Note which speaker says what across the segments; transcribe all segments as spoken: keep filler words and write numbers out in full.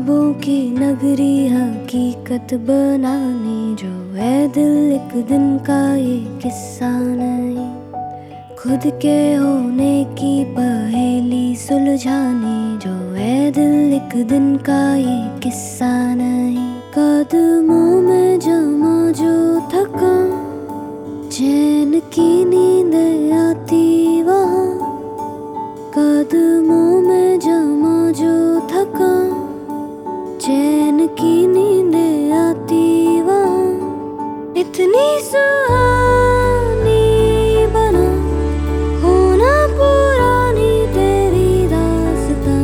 Speaker 1: ख्वाबों की नगरी हकीकत बनानी, जो है दिल एक दिन का ये किस्सा नहीं। खुद के होने की पहेली सुलझानी, जो है दिल एक दिन का ये किस्सा नहीं। कदमों में जमा जो थका, चैन की नींद आती वहाँ। कदमों में जमा जो थका, चैन की नींद आती वहाँ। इतनी सुहानी बना होना पुरानी तेरी दास्तां।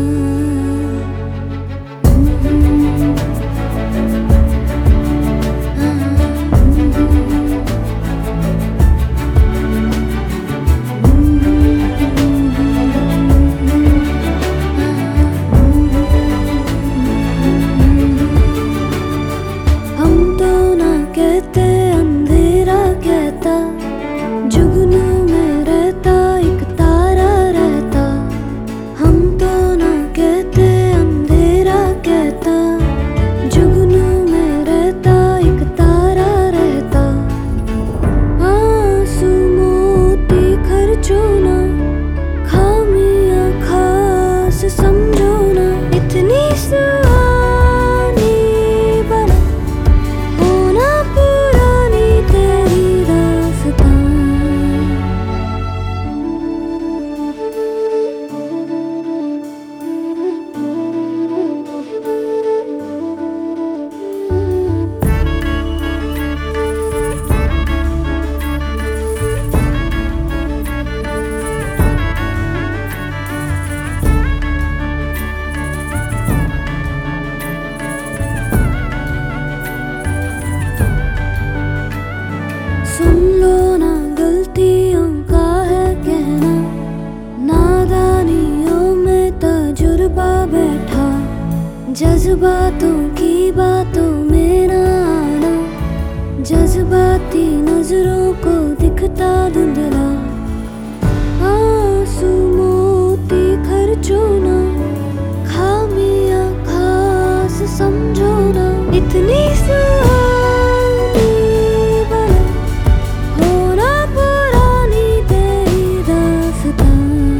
Speaker 1: जुगनू में रहता एक तारा रहता, हम तो ना कहते अंधेरा कहता। जुगनू में रहता एक तारा रहता, आंसू मोती खर्चो ना, खामियां खास समझो ना। इतनी सुहानी बना होना पुरानी तेरी दास्तां। सुन लो ना गलतियों का है कहना, नादानियों में तजुर्बा बैठा। जज्बातों की बातों में ना आना, जज्बाती नजरों को दिखता धुंधला। आंसू मोती खर्चो ना, खामियां खास समझो ना। इतनी सुहानी बना होना पुरानी तेरी दास्तां।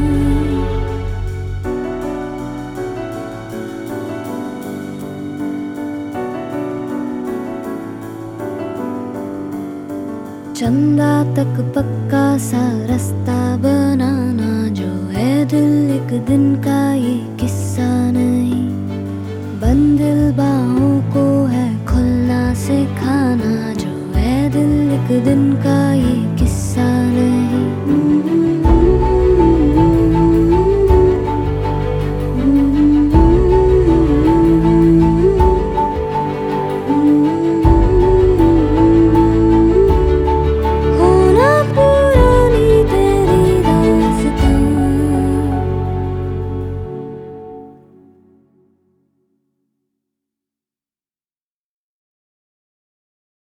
Speaker 1: चंदा तक पक्का सा रास्ता बनाना, जो है दिल एक दिन का ये किस्सा नहीं। बंदिल बाहों को है खुलना सिखाना, जो है दिल एक दिन का